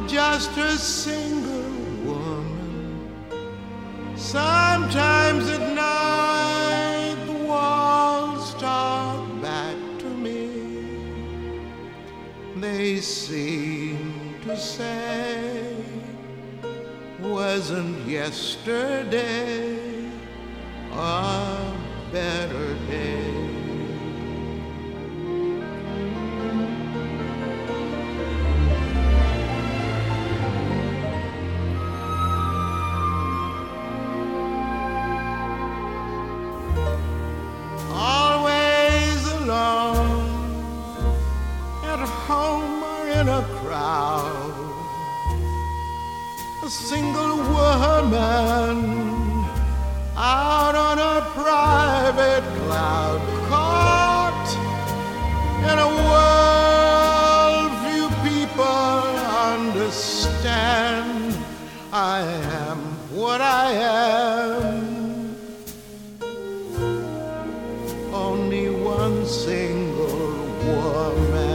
just a single woman. Sometimes at night the walls talk back to me. They seem to say, wasn't yesterday a better day? Always alone, at home or in a crowd, a single woman out on a private cloud, caught in a world few people understand. I am what I am, only one single woman.